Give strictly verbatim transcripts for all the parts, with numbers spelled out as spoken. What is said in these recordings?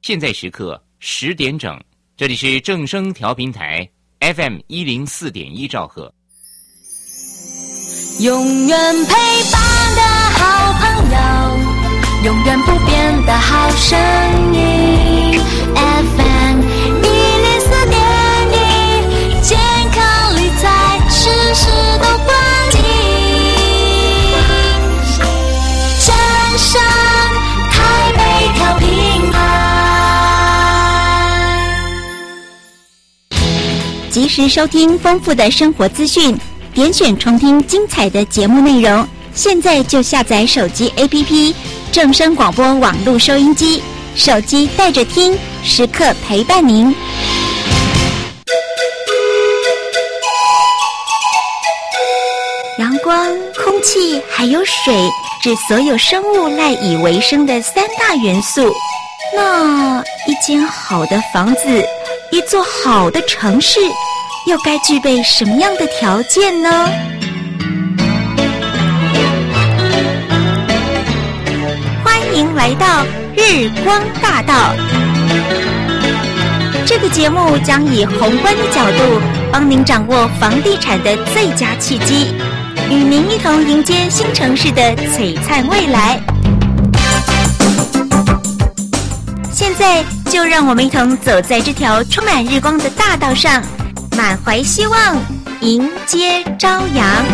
现在时刻十点整，这里是正声调频台 F M 一零四点一兆赫。 永远陪伴的好朋友，永远不变的好声音 F M 一零四点一，健康理财事事都关心。正声台北调频台， 及时收听丰富的生活资讯，点选重听精彩的节目内容。现在就下载手机 A P P 正声广播网络收音机，手机带着听，时刻陪伴您。阳光、空气还有水是所有生物赖以为生的三大元素。那一间好的房子，一座好的城市，又该具备什么样的条件呢？欢迎来到日光大道。这个节目将以宏观的角度，帮您掌握房地产的最佳契机，与您一同迎接新城市的璀璨未来。现在就让我们一同走在这条充满日光的大道上，满怀希望，迎接朝阳。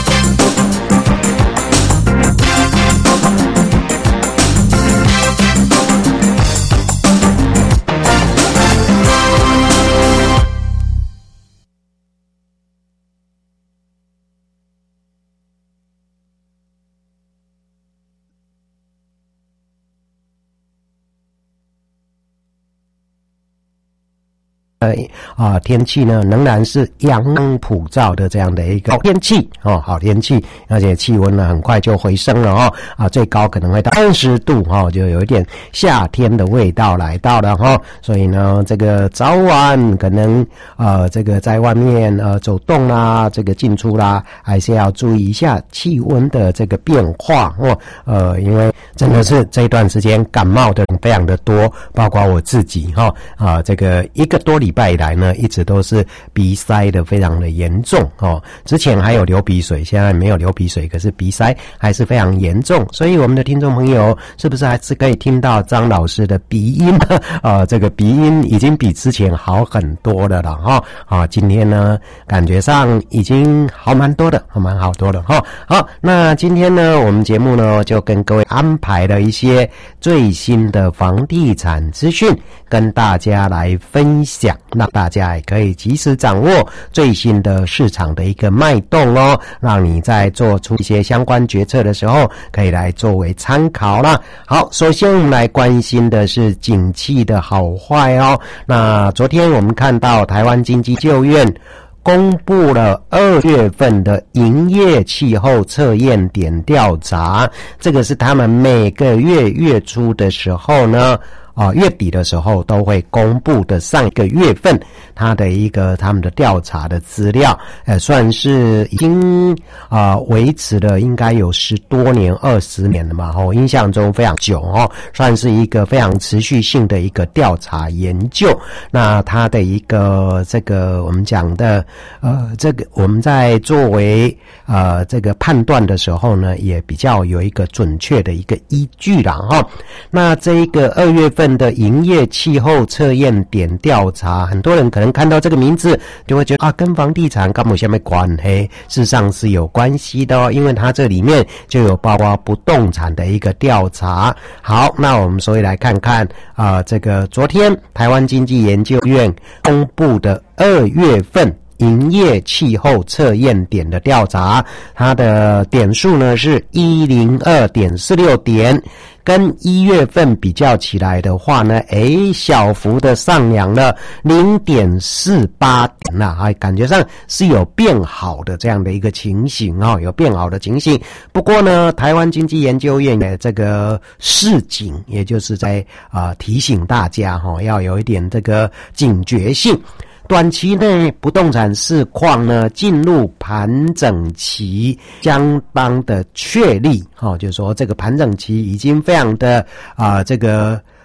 呃啊，天气呢仍然是阳光普照的这样的一个好天气哦，好天气，而且气温呢很快就回升了哦，啊，最高可能会到三十度哈、哦，就有一点夏天的味道来到了哈、哦，所以呢，这个早晚可能呃这个在外面呃走动啦，这个进出啦，还是要注意一下气温的这个变化哦，呃，因为真的是这段时间感冒的人非常的多，包括我自己哈、哦、啊，这个一个多礼拜。礼拜以来呢，一直都是鼻塞的非常的严重哦。之前还有流鼻水，现在没有流鼻水，可是鼻塞还是非常严重。所以我们的听众朋友，是不是还是可以听到张老师的鼻音啊、呃？这个鼻音已经比之前好很多了了哈。啊，今天呢，感觉上已经好蛮多的，好蛮好多的哈。好，那今天呢，我们节目呢就跟各位安排了一些最新的房地产资讯，跟大家来分享。让大家也可以及时掌握最新的市场的一个脉动哦，让你在做出一些相关决策的时候可以来作为参考啦。好，首先我们来关心的是景气的好坏哦。那昨天我们看到台湾经济研究院公布了二月份的营业气候测验点调查，这个是他们每个月月初的时候呢啊，月底的时候都会公布的上一个月份它的一个他们的调查的资料，呃，算是已经啊、呃、维持了应该有十多年、二十年了嘛，哦，印象中非常久哦，算是一个非常持续性的一个调查研究。那它的一个这个我们讲的呃，这个我们在作为呃这个判断的时候呢，也比较有一个准确的一个依据啦哈、哦。那这一个二月份的营业气候测验点调查，很多人可能看到这个名字就会觉得啊，跟房地产干有什么关系？事实上是有关系的哦，因为它这里面就有包括不动产的一个调查。好，那我们所以来看看啊、呃，这个昨天台湾经济研究院公布的二月份营业气候测验点的调查，它的点数呢是 一百零二点四六点，跟一月份比较起来的话呢，诶，小幅的上扬了 零点四八点啦，还感觉上是有变好的这样的一个情形哦，有变好的情形。不过呢，台湾经济研究院的这个示警，也就是在啊、呃、提醒大家哈、哦，要有一点这个警觉性。短期内不动产市况呢进入盘整期，相当的确立，哦，就是说这个盘整期已经非常的啊、呃、这个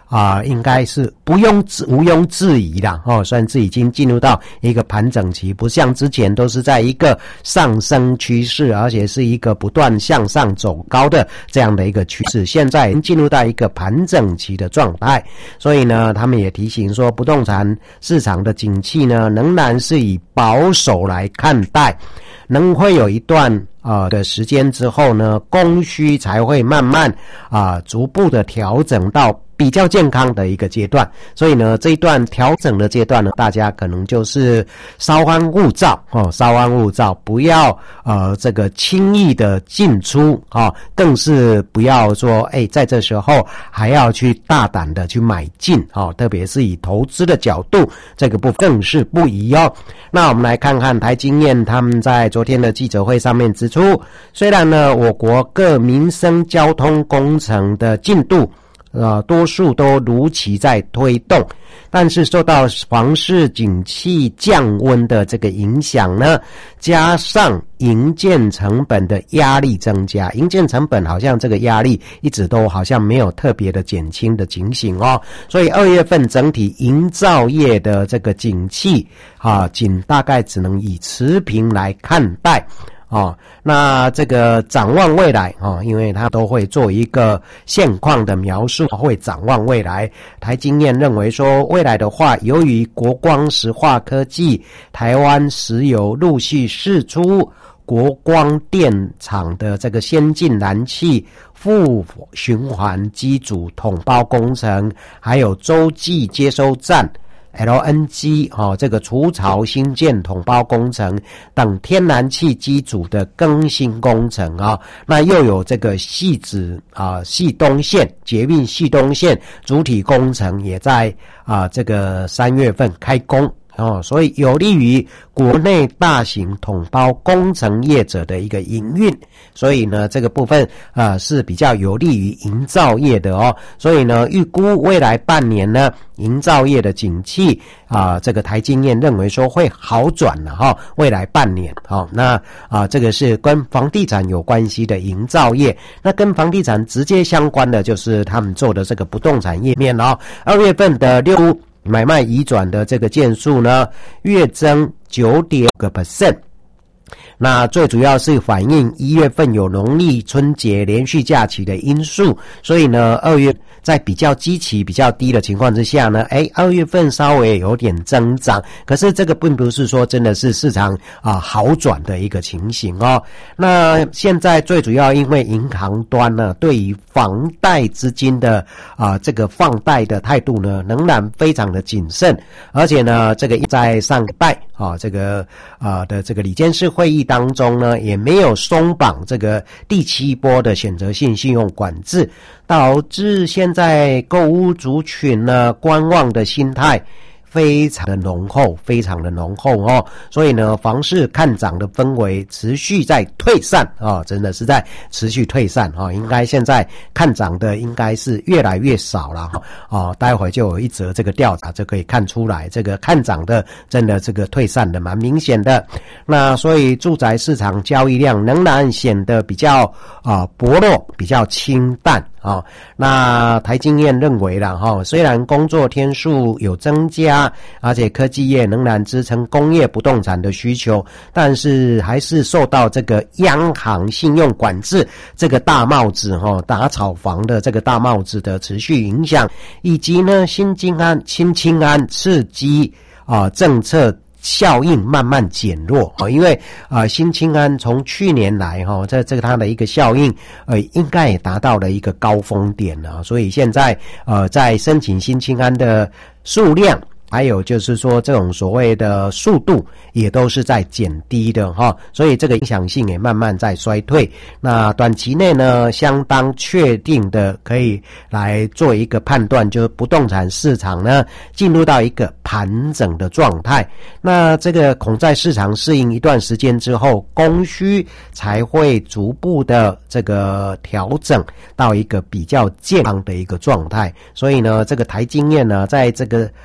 啊、呃，应该是不用毋庸置疑啦，哦，算是已经进入到一个盘整期，不像之前都是在一个上升趋势，而且是一个不断向上走高的这样的一个趋势，现在已经进入到一个盘整期的状态。所以呢，他们也提醒说，不动产市场的景气呢，仍然是以保守来看待，能会有一段呃的时间之后呢，供需才会慢慢啊、呃、逐步的调整到比较健康的一个阶段。所以呢，这一段调整的阶段呢，大家可能就是稍安勿躁哦，稍安勿躁，不要呃这个轻易的进出啊、哦，更是不要说哎在这时候还要去大胆的去买进哦，特别是以投资的角度，这个部分更是不宜哦。那我们来看看台经院他们在昨天的记者会上面指出，虽然呢我国各民生交通工程的进度呃，多数都如期在推动，但是受到房市景气降温的这个影响呢，加上营建成本的压力增加，营建成本好像这个压力一直都好像没有特别的减轻的情形哦，所以二月份整体营造业的这个景气啊，仅大概只能以持平来看待。哦，那这个展望未来哦，因为他都会做一个现况的描述，会展望未来。台经院认为说，未来的话，由于国光石化科技、台湾石油陆续释出国光电厂的这个先进燃气负循环机组统包工程，还有洲际接收站L N G 哦，这个除槽新建统包工程等天然气机组的更新工程啊、哦，那又有这个汐止啊汐东线捷运汐东线主体工程也在啊这个三月份开工。哦，所以有利于国内大型统包工程业者的一个营运，所以呢，这个部分啊、呃、是比较有利于营造业的哦。所以呢，预估未来半年呢，营造业的景气啊、呃，这个台经院认为说会好转了哈、哦。未来半年，好、哦，那啊、呃、这个是跟房地产有关系的营造业，那跟房地产直接相关的就是他们做的这个不动产业面哦。二月份的六买卖移转的这个件数呢，月增 九点五个百分点。那最主要是反映一月份有农历春节连续假期的因素，所以呢，二月在比较基期比较低的情况之下呢，哎，二月份稍微有点增长，可是这个并不是说真的是市场啊好转的一个情形哦。那现在最主要因为银行端呢，对于房贷资金的啊这个放贷的态度呢，仍然非常的谨慎，而且呢，这个在上个拜啊这个啊的这个理监事会议当中呢，也没有松绑这个第七波的选择性信用管制，导致现在购屋族群呢观望的心态非常的浓厚，非常的浓厚哦，所以呢，房市看涨的氛围持续在退散啊、哦，真的是在持续退散啊、哦，应该现在看涨的应该是越来越少了哈哦，待会就有一则这个调查就可以看出来，这个看涨的真的这个退散的蛮明显的。那所以住宅市场交易量仍然显得比较啊、呃、薄弱，比较清淡。哦，那台经院认为啦，哈、哦，虽然工作天数有增加，而且科技业仍然支撑工业不动产的需求，但是还是受到这个央行信用管制这个大帽子哈、哦，打炒房的这个大帽子的持续影响，以及呢新青安、新青安刺激啊、呃、政策效应慢慢减弱啊，因为啊、呃、新青安从去年来哈，这这个它的一个效应呃应该也达到了一个高峰点了，所以现在呃在申请新青安的数量，还有就是说这种所谓的速度也都是在减低的哈，所以这个影响性也慢慢在衰退。那短期内呢，相当确定的可以来做一个判断，就是不动产市场呢进入到一个盘整的状态。那这个恐在市场适应一段时间之后，供需才会逐步的这个调整到一个比较健康的一个状态。所以呢，这个台经院呢，在这个呃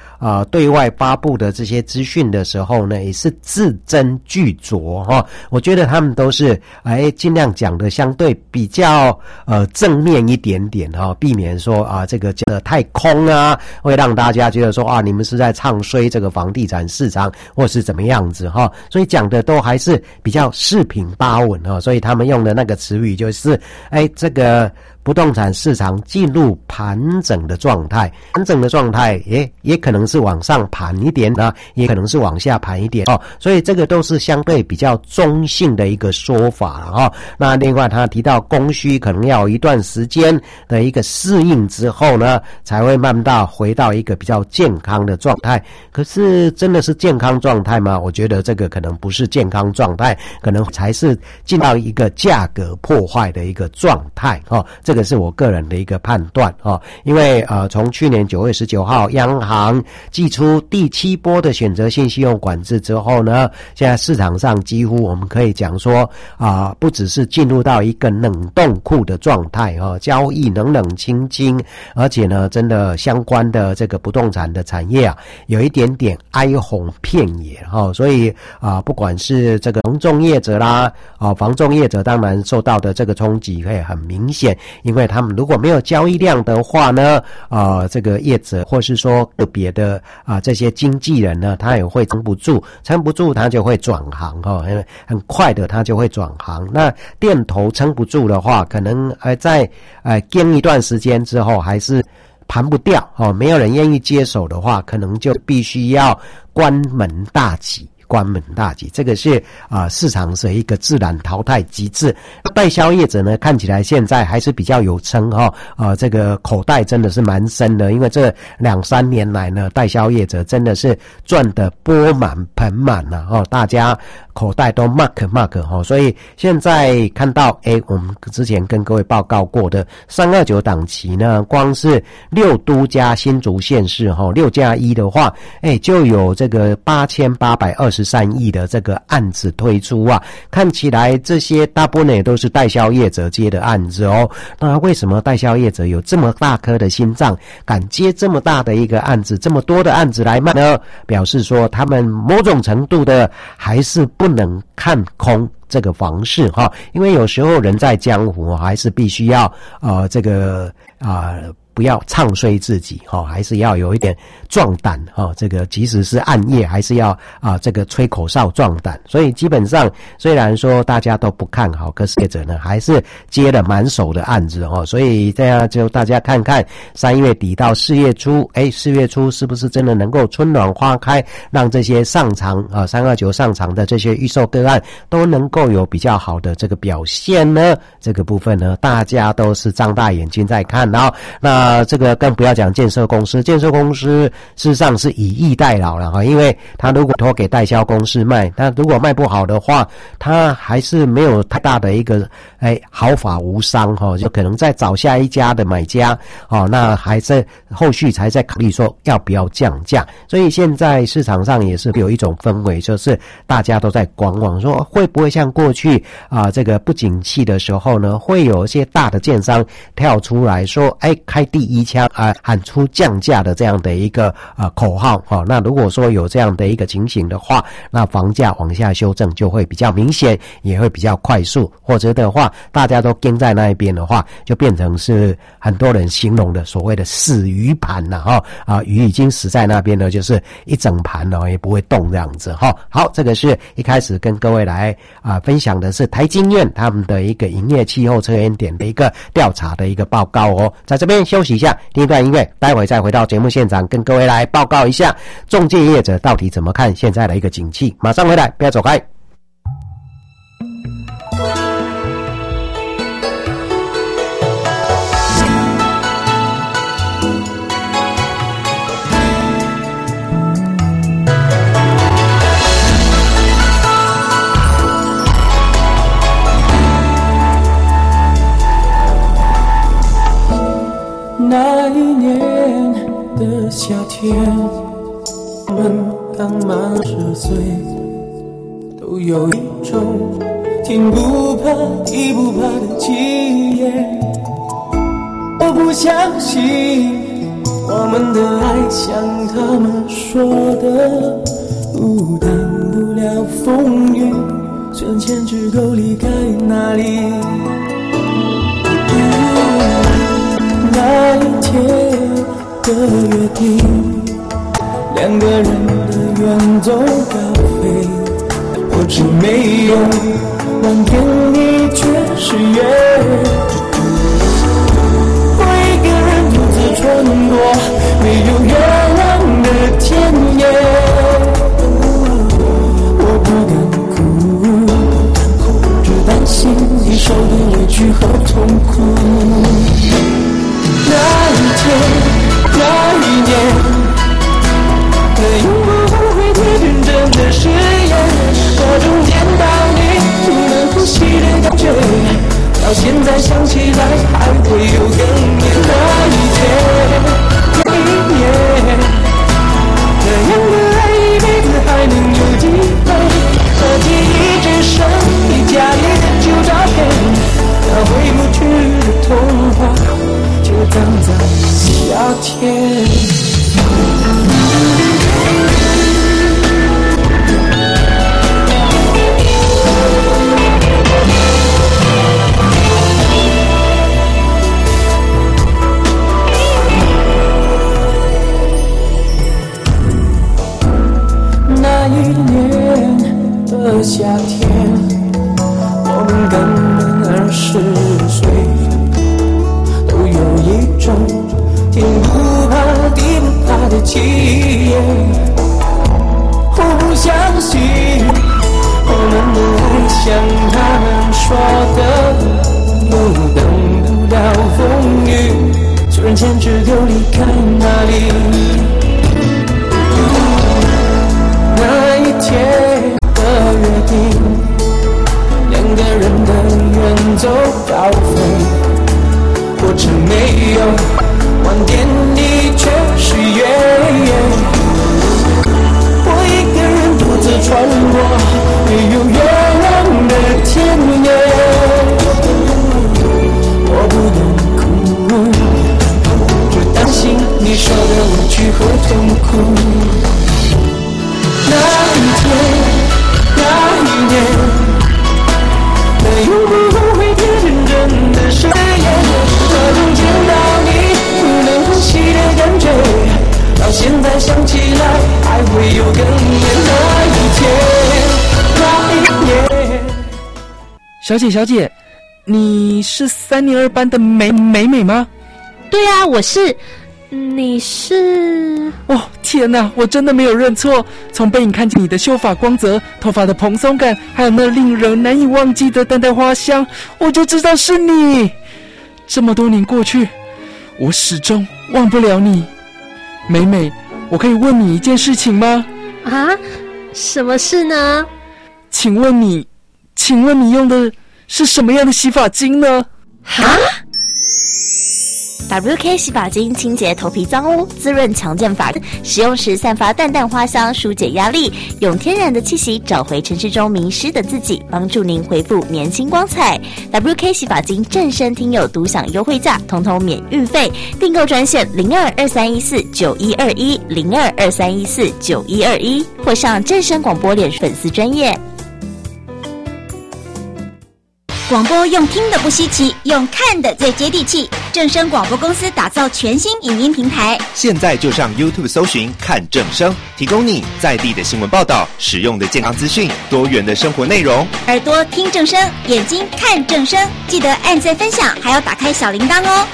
对外发布的这些资讯的时候呢，也是字斟句酌哈。我觉得他们都是哎尽量讲的相对比较呃正面一点点哈，避免说啊这个讲的太空啊，会让大家觉得说啊你们是在唱衰这个房地产市场或是怎么样子哈。所以讲的都还是比较四平八稳哈。所以他们用的那个词语就是哎这个不动产市场进入盘整的状态，盘整的状态也也可能是往上盘一点啊，也可能是往下盘一点哦，所以这个都是相对比较中性的一个说法哦。那另外他提到供需可能要有一段时间的一个适应之后呢，才会慢慢到回到一个比较健康的状态。可是真的是健康状态吗？我觉得这个可能不是健康状态，可能才是进到一个价格破坏的一个状态哦。这个是我个人的一个判断哦，因为呃，从去年九月十九号央行祭出第七波的选择性信用管制之后呢，现在市场上几乎我们可以讲说啊、呃，不只是进入到一个冷冻库的状态哦，交易冷冷清清，而且呢，真的相关的这个不动产的产业啊，有一点点哀鸿遍野哈、哦，所以啊、呃，不管是这个房仲业者啦，啊、哦，房仲业者当然受到的这个冲击会很明显。因为他们如果没有交易量的话呢，呃，这个业者或是说个别的啊、呃、这些经纪人呢，他也会撑不住，撑不住他就会转行哈、哦，很快的他就会转行。那店头撑不住的话，可能呃在呃跟一段时间之后还是盘不掉哦，没有人愿意接手的话，可能就必须要关门大吉。关门大吉，这个是啊、呃、市场的一个自然淘汰机制。代销业者呢，看起来现在还是比较有撑哈、哦，呃，这个口袋真的是蛮深的，因为这两三年来呢，代销业者真的是赚得钵满盆满了哦，大家口袋都 mark mark 哈、哦，所以现在看到诶，我们之前跟各位报告过的三二九档期呢，光是六都加新竹县市哈，六加一的话，诶，就有这个八千八百二十三亿的这个案子推出啊，看起来这些大部分也都是代销业者接的案子哦。那为什么代销业者有这么大颗的心脏，敢接这么大的一个案子，这么多的案子来卖呢？表示说他们某种程度的还是不能看空这个房市哈，因为有时候人在江湖还是必须要呃这个啊。呃不要唱衰自己哈、哦，还是要有一点壮胆哈、哦。这个即使是暗夜，还是要啊这个吹口哨壮胆。所以基本上虽然说大家都不看好，可是业者呢还是接了满手的案子哦。所以这样就大家看看三月底到四月初，哎，四月初是不是真的能够春暖花开，让这些上场啊三二九上场的这些预售个案都能够有比较好的这个表现呢？这个部分呢，大家都是张大眼睛在看哦。那啊，这个更不要讲建设公司，建设公司事实上是以逸待劳了哈，因为他如果托给代销公司卖，他如果卖不好的话，他还是没有太大的一个哎毫发无伤哈，就可能再找下一家的买家哦，那还在后续才在考虑说要不要降价，所以现在市场上也是有一种氛围，就是大家都在观望，说会不会像过去啊这个不景气的时候呢，会有一些大的建商跳出来说，哎开第一枪啊，喊出降价的这样的一个啊、呃、口号哈、哦。那如果说有这样的一个情形的话，那房价往下修正就会比较明显，也会比较快速。或者的话，大家都跟在那一边的话，就变成是很多人形容的所谓的死鱼盘了哈啊，鱼已经死在那边了，就是一整盘了，也不会动这样子哈、哦。好，这个是一开始跟各位来啊、呃、分享的是台经院他们的一个营业气候测验点的一个调查的一个报告哦，在这边休息一下，听一段音乐，待会再回到节目现场，跟各位来报告一下仲介业者到底怎么看现在的一个景气。马上回来，不要走开。 那一年的夏天，我们刚满十岁，都有一种天不怕地不怕的气焰。我不相信我们的爱像他们说的，不挡不了风雨，存钱只够离开那里。那一天的约定，两个人的远走高飞，我只没有望见你却是约，我一个人独自穿过没有月亮的田野，我不敢哭，只担心你受的委屈和痛苦。那一天那一年，那永不会贴真正的誓言，那种见到你不能呼吸的感觉，到现在想起来还会有哽咽。那一天那一年，那样的爱一辈子还能有机会，那记忆只剩你家里的旧照片，那回不去的童话就葬在夏天。那一年的夏天，我们刚满二十岁，都有一种天不怕地不怕的气焰。我不相信我们的爱像他们说的，不等不了风雨，存钱只够离开那里。那一天的约定，两个人的远走高飞，过程没有晚点，你却是约，我一个人独自穿过没有月亮的田野，我不敢哭，只担心你受的委屈和痛苦。那一天那一年，那永不会贴真正的誓言，那种见到你不能呼吸的感觉，到现在想起来还会有哽咽。那一天那一年。 小姐小姐，你是三年二班的美美美吗？ 对啊，我是。你是？ 哦，天哪，我真的没有认错。从背影看见你的秀发光泽、头发的蓬松感，还有那令人难以忘记的淡淡花香，我就知道是你。这么多年过去，我始终忘不了你。美美，我可以问你一件事情吗？ 啊？什么事呢？ 请问你，请问你用的是什么样的洗发精呢？ 哈 W K 洗发精清洁头皮脏污，滋润强健发质，使用时散发淡淡花香，疏解压力，用天然的气息找回城市中迷失的自己，帮助您恢复年轻光彩。W K 洗发精正声听友独享优惠价，统统免运费，订购专线零二二三一四九一二一零二二三一四九一二一，或上正声广播脸粉丝专页。 广播用听的不稀奇，用看的最接地气。正声广播公司打造全新影音平台， 现在就上 YouTube 搜寻看正声，提供你在地的新闻报道、实用的健康资讯、多元的生活内容。 耳朵听正声，眼睛看正声，记得按赞分享，还要打开小铃铛哦。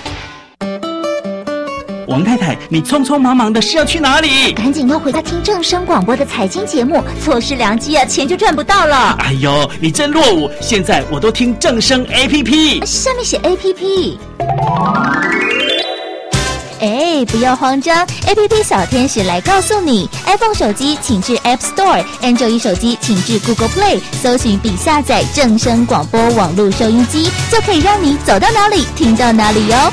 王太太，你匆匆忙忙的是要去哪里？ 赶紧要回家听正声广播的财经节目，错失良机啊，钱就赚不到了。 哎呦，你真落伍！现在我都听正声 A P P， 上面写 A P P。哎，不要慌张 ，A P P 小天使来告诉你 ，iPhone 手机请至 App Store，Android 手机请至 Google Play， 搜寻并下载正声广播网络收音机，就可以让你走到哪里听到哪里哟。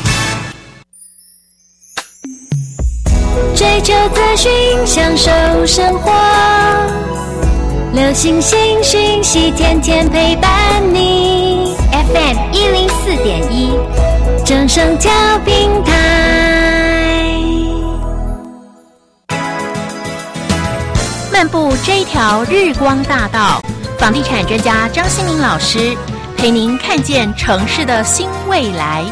追求资讯，享受生活，流行新讯息，天天陪伴你。F M 一零四点一，正声调频台。 这一条日光大道，房地产专家张新民老师陪您看见城市的新未来。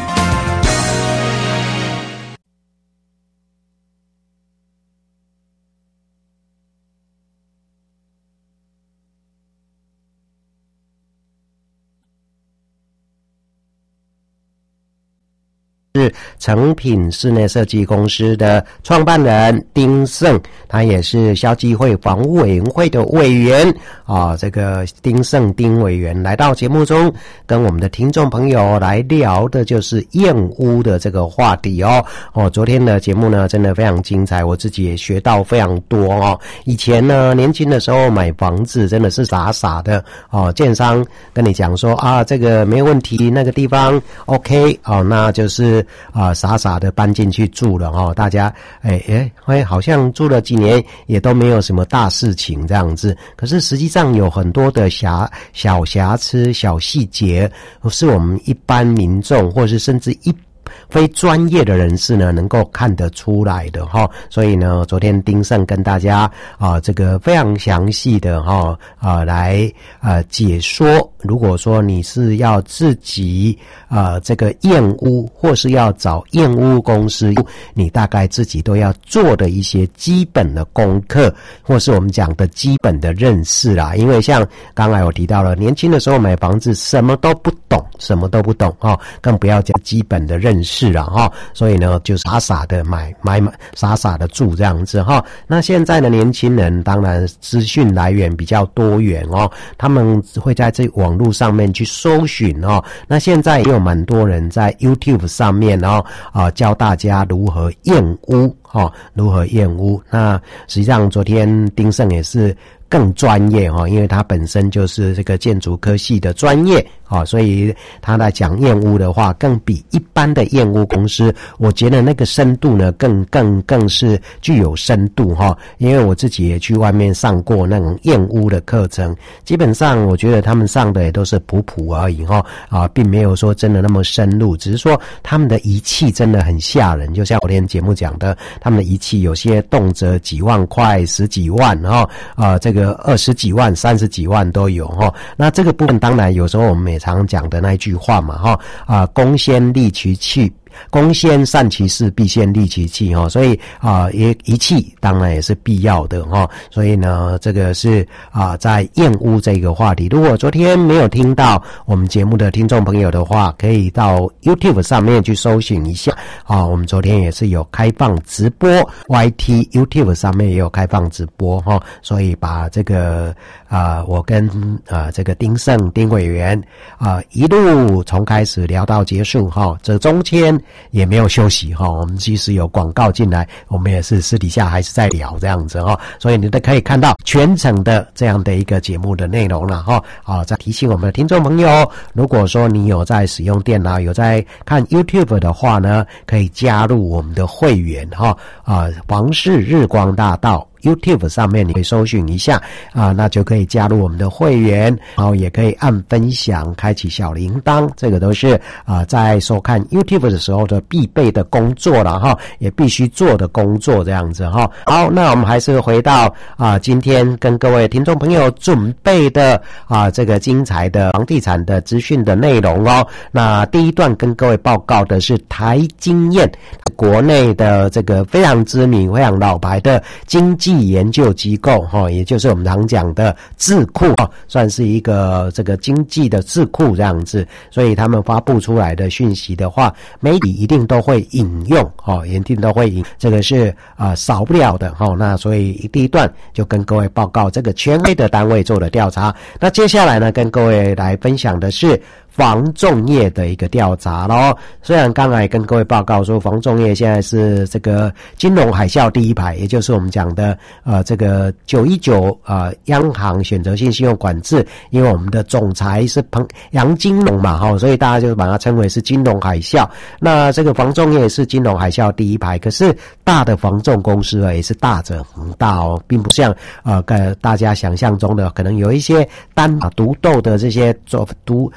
是诚品室内设计公司的创办人丁胜，他也是消基会房屋委员会的委员啊。这个丁胜丁委员来到节目中，跟我们的听众朋友来聊的就是验屋的这个话题哦。哦，昨天的节目呢，真的非常精彩，我自己也学到非常多哦。以前呢，年轻的时候买房子真的是傻傻的哦，建商跟你讲说啊，这个没问题，那个地方 OK 哦，那就是啊，傻傻的搬进去住了哦，大家哎哎哎，好像住了几年也都没有什么大事情这样子。可是实际上有很多的瑕小瑕疵、小细节，是我们一般民众或是甚至一非专业的人士呢能够看得出来的哈。所以呢，昨天丁胜跟大家啊这个非常详细的哈啊来呃解说，如果说你是要自己啊这个验屋，或是要找验屋公司，你大概自己都要做的一些基本的功课，或是我们讲的基本的认识啦。因为像刚才我提到了，年轻的时候买房子什么都不懂，什么都不懂哈，更不要讲基本的认识了哈。所以呢，就傻傻的买买买，傻傻的住这样子哈。那现在的年轻人当然资讯来源比较多元哦，他们会在这网络上面去搜寻哦。那现在也有蛮多人在 YouTube 上面哦啊、呃、教大家如何验屋哦，如何验屋。那实际上昨天丁胜也是更专业哈，因为他本身就是这个建筑科系的专业啊，所以他来讲验屋的话，更比一般的验屋公司，我觉得那个深度呢，更更更是具有深度哈。因为我自己也去外面上过那种验屋的课程，基本上我觉得他们上的也都是普普而已哈啊，并没有说真的那么深入，只是说他们的仪器真的很吓人，就像昨天节目讲的，他们的仪器有些动辄几万块、十几万哈啊，这个二十几万、三十几万都有哈。那这个部分当然有时候我们也常讲的那一句话嘛哈啊，公先利其器。公先善其事，必先利其器哈，所以啊，也仪器当然也是必要的哈。所以呢，这个是啊，在验屋这个话题，如果昨天没有听到我们节目的听众朋友的话，可以到 YouTube 上面去搜寻一下啊。我们昨天也是有开放直播 ，Y T YouTube 上面也有开放直播哈。所以把这个啊，我跟啊这个丁胜丁委员啊一路从开始聊到结束哈，这中间也没有休息哈，我们即使有广告进来，我们也是私底下还是在聊这样子哈，所以你都可以看到全程的这样的一个节目的内容了哈。啊，再提醒我们的听众朋友，如果说你有在使用电脑，有在看 YouTube 的话呢，可以加入我们的会员哈啊，房市日光大道。YouTube 上面你可以搜寻一下啊，那就可以加入我们的会员，然后也可以按分享，开启小铃铛，这个都是啊在收看 YouTube 的时候的必备的工作了哈，也必须做的工作这样子哈。好，那我们还是回到啊今天跟各位听众朋友准备的啊这个精彩的房地产的资讯的内容哦。那第一段跟各位报告的是台经验，国内的这个非常知名、非常老牌的经济研究机构哈，也就是我们常讲的智库哈，算是一个这个经济的智库这样子，所以他们发布出来的讯息的话，媒体一定都会引用哈，一定都会引，这个是啊、呃、少不了的哈。那所以第一段就跟各位报告这个权威的单位做的调查，那接下来呢，跟各位来分享的是房仲业的一个调查咯。虽然刚才跟各位报告说房仲业现在是这个金融海啸第一排，也就是我们讲的呃这个九一九呃央行选择性信用管制，因为我们的总裁是彭杨金龙嘛齁，所以大家就把它称为是金融海啸。那这个房仲业是金融海啸第一排，可是大的房仲公司啊也是大者恒大哦，并不像呃跟大家想象中的可能有一些单打独斗的这些做独啊。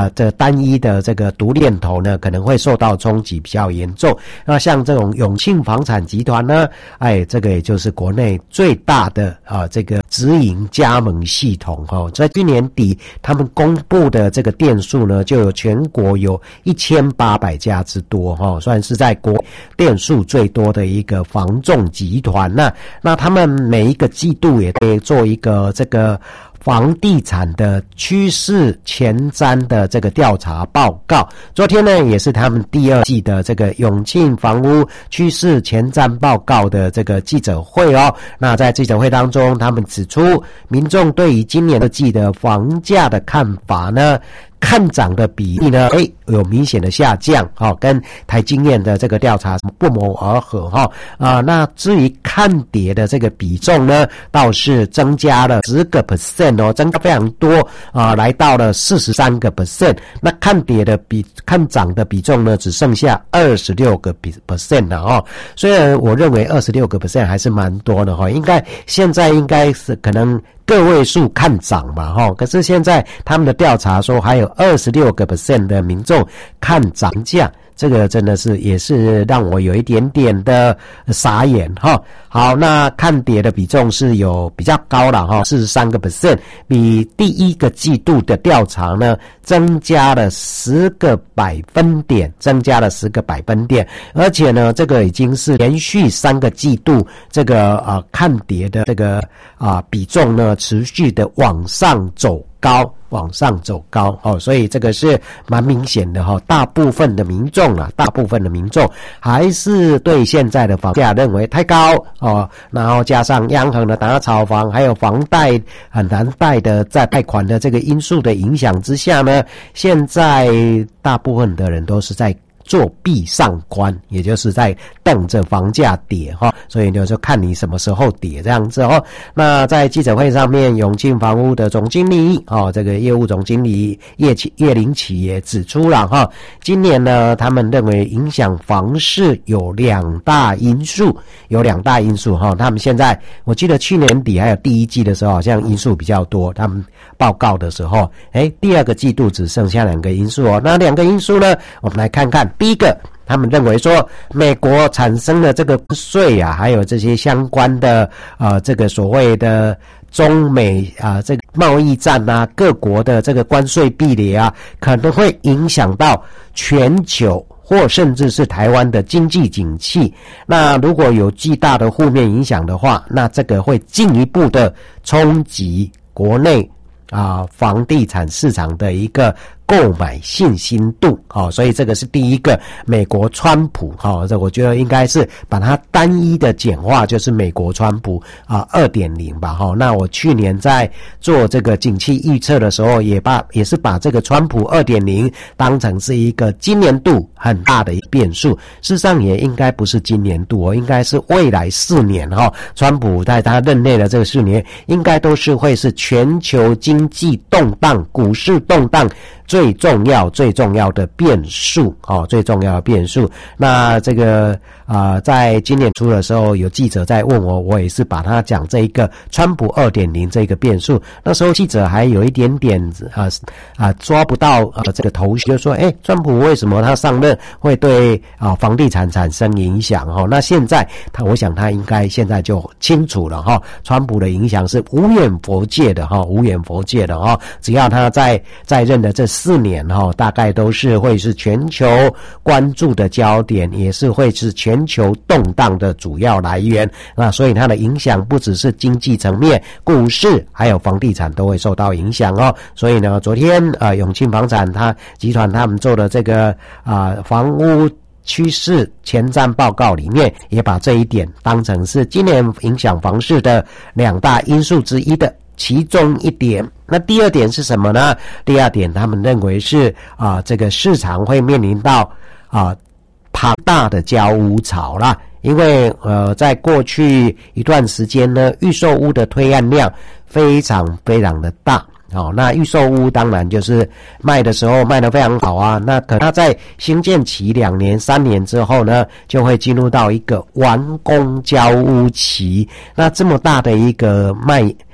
啊这单一的这个独链头呢可能会受到冲击比较严重。那像这种永庆房产集团呢，哎，这个也就是国内最大的啊这个直营加盟系统哦，在去年底他们公布的这个店数呢，就有全国有一千八百家之多哈、哦，算是在国店数最多的一个房仲集团。那那他们每一个季度也可以做一个这个房地产的趋势前瞻的这个调查报告。昨天呢，也是他们第二季的这个永庆房屋趋势前瞻报告的这个记者会哦。那在记者会当中，他们指出，民众对于今年的季的房价的看法呢，看涨的比例呢，诶，有明显的下降，哦，跟台经验的这个调查不谋而合，哈、哦，啊，那至于看跌的这个比重呢，倒是增加了十个 percent 哦，增加非常多啊，来到了四十三个 percent。那看跌的比看涨的比重呢，只剩下二十六个 percent 了哦。虽然我认为二十六个 percent 还是蛮多的哈、哦，应该现在应该是可能个位数看涨嘛，哈，可是现在他们的调查说还有二十六个 percent 的民众看涨价，这个真的是也是让我有一点点的傻眼哈。好，那看跌的比重是有比较高了哈，四十三个 percent， 比第一个季度的调查呢增加了十个百分点，增加了十个百分点，而且呢，这个已经是连续三个季度这个啊、呃、看跌的这个啊、呃、比重呢持续的往上走高，往上走高哦，所以这个是蛮明显的哈、哦。大部分的民众啊，大部分的民众还是对现在的房价认为太高哦，然后加上央行的打炒房，还有房贷很难贷的在贷款的这个因素的影响之下呢，现在大部分的人都是在做壁上观，也就是在等着房价跌哈，所以呢就看你什么时候跌这样子哦。那在记者会上面，永庆房屋的总经理哦，这个业务总经理叶叶林启也指出了哈，今年呢他们认为影响房市有两大因素，有两大因素哈。他们现在我记得去年底还有第一季的时候好像因素比较多，他们报告的时候，哎，第二个季度只剩下两个因素哦。那两个因素呢，我们来看看。第一个，他们认为说，美国产生的这个税啊，还有这些相关的呃，这个所谓的中美啊、呃、这个贸易战啊，各国的这个关税壁垒啊，可能会影响到全球或甚至是台湾的经济景气。那如果有巨大的负面影响的话，那这个会进一步的冲击国内啊、呃、房地产市场的一个购买信心度，哦，所以这个是第一个美国川普，哦，这我觉得应该是把它单一的简化，就是美国川普啊 二点零 吧，哈、哦。那我去年在做这个景气预测的时候，也把也是把这个川普 二点零 当成是一个今年度很大的一个变数。事实上也应该不是今年度哦，应该是未来四年哈、哦，川普在他任内的这个四年，应该都是会是全球经济动荡、股市动荡最重要最重要的变数哦，最重要的变数。那这个啊、呃，在今年初的时候，有记者在问我，我也是把他讲这一个川普 二点零 这个变数。那时候记者还有一点点啊啊、呃、抓不到呃这个头绪，就说哎，川普为什么他上任会对啊、呃、房地产产生影响哦？那现在他，我想他应该现在就清楚了哈、哦，川普的影响是无远弗届的哈、哦，无远弗届的哈、哦，只要他在在任的这四年哈、哦，大概都是会是全球关注的焦点，也是会是全球动荡的主要来源。那所以它的影响不只是经济层面，股市还有房地产都会受到影响哦。所以呢，昨天啊、呃，永庆房产它集团他们做的这个啊、呃、房屋趋势前瞻报告里面，也把这一点当成是今年影响房市的两大因素之一的其中一点。那第二点是什么呢？第二点他们认为是啊、呃，这个市场会面临到啊、呃、庞大的交屋潮啦。因为呃，在过去一段时间呢，预售屋的推案量非常非常的大。哦，那预售屋当然就是卖的时候卖得非常好啊，那可它在兴建期两年三年之后呢，就会进入到一个完工交屋期。那这么大的一个卖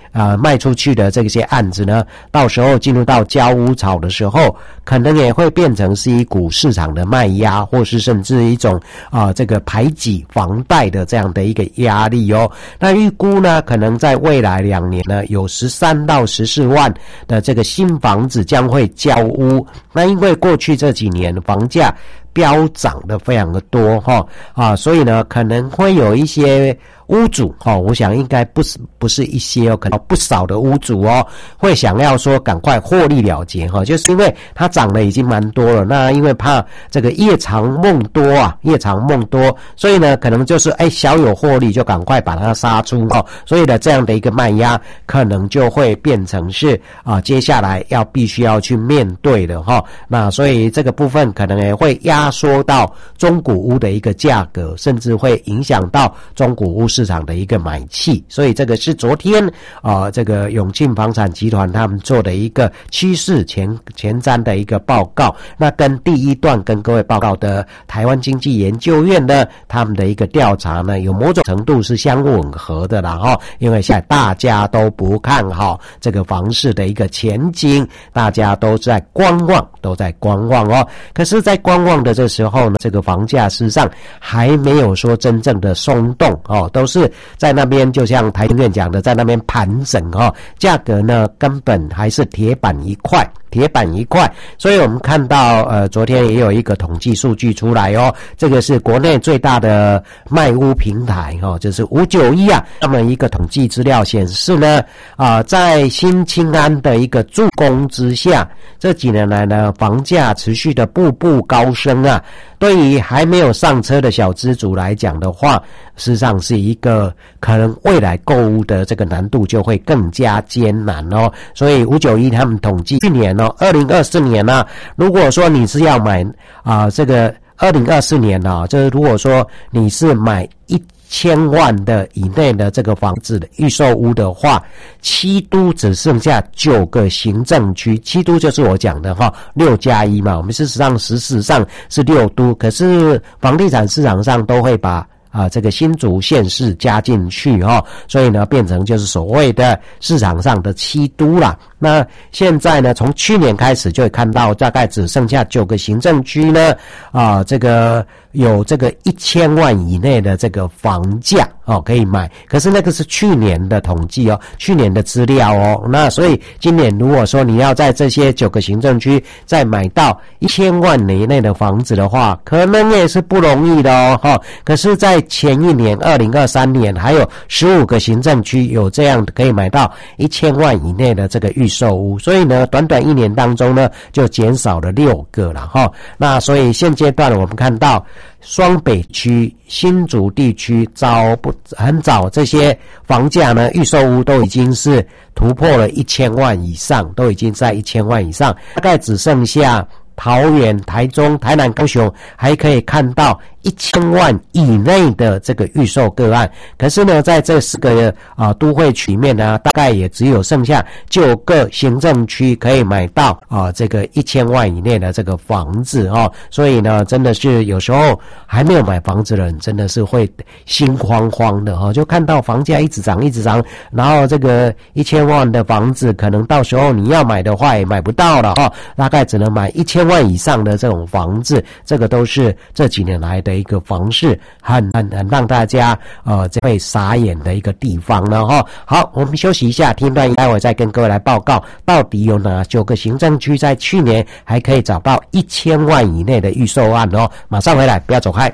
呃卖出去的这些案子呢，到时候进入到交屋潮的时候，可能也会变成是一股市场的卖压，或是甚至一种啊、呃、这个排挤房贷的这样的一个压力哦。那预估呢，可能在未来两年呢，有十三到十四万的这个新房子将会交屋。那因为过去这几年房价飙涨的非常的多哈啊，所以呢可能会有一些屋主哈，我想应该不是不是一些哦，可能不少的屋主哦，会想要说赶快获利了结哈，就是因为它涨得已经蛮多了，那因为怕这个夜长梦多啊，夜长梦多，所以呢可能就是哎小有获利就赶快把它杀出哈，所以呢这样的一个卖压可能就会变成是啊接下来要必须要去面对的哈，那所以这个部分可能也会压缩到中古屋的一个价格，甚至会影响到中古屋市场的一个买气，所以这个是昨天啊、呃、这个永庆房产集团他们做的一个趋势前前瞻的一个报告。那跟第一段跟各位报告的台湾经济研究院呢，他们的一个调查呢，有某种程度是相吻合的啦哈，因为现在大家都不看好这个房市的一个前景，大家都在观望，都在观望哦。可是，在观望的这时候呢，这个房价事实上还没有说真正的松动哦，都是在那边，就像台经院讲的，在那边盘整哦，价格呢根本还是铁板一块。铁板一块，所以我们看到呃昨天也有一个统计数据出来哦，这个是国内最大的卖屋平台哦，就是五九一啊，那么一个统计资料显示呢啊、呃、在新青安的一个助攻之下，这几年来呢房价持续的步步高升啊，对于还没有上车的小资族来讲的话，事实上是一个可能未来购屋的这个难度就会更加艰难哦，所以五九一他们统计去年二零二四年呢、啊，如果说你是要买啊、呃，这个二零二四年啊，就是如果说你是买一千万的以内的这个房子的预售屋的话，七都只剩下九个行政区，七都就是我讲的哈，六加一嘛，我们事实上事实上是六都，可是房地产市场上都会把啊，这个新竹县市加进去哈、哦，所以呢，变成就是所谓的市场上的七都啦。那现在呢，从去年开始就会看到，大概只剩下九个行政区呢，啊，这个有这个一千万以内的这个房价哦可以买。可是那个是去年的统计哦，去年的资料哦。那所以今年如果说你要在这些九个行政区再买到一千万以内的房子的话，可能也是不容易的哦。哈，可是，在前一年二零二三年，还有十五个行政区有这样可以买到一千万以内的这个预售屋，所以呢，短短一年当中呢，就减少了六个了哈。那所以现阶段我们看到双北区、新竹地区早不很早这些房价呢，预售屋都已经是突破了一千万以上，都已经在一千万以上，大概只剩下桃园、台中、台南、高雄还可以看到一千万以内的这个预售个案，可是呢，在这四个啊、呃、都会区里面呢，大概也只有剩下九个行政区可以买到啊、呃、这个一千万以内的这个房子哦，所以呢，真的是有时候还没有买房子的人，真的是会心慌慌的哈、哦，就看到房价一直涨一直涨，然后这个一千万的房子，可能到时候你要买的话也买不到了哈、哦，大概只能买一千万以上的这种房子，这个都是这几年来的一个房市很很很让大家呃会傻眼的一个地方了哈。好，我们休息一下，听段，待会再跟各位来报告到底有哪九个行政区在去年还可以找到一千万以内的预售案哦。马上回来，不要走开。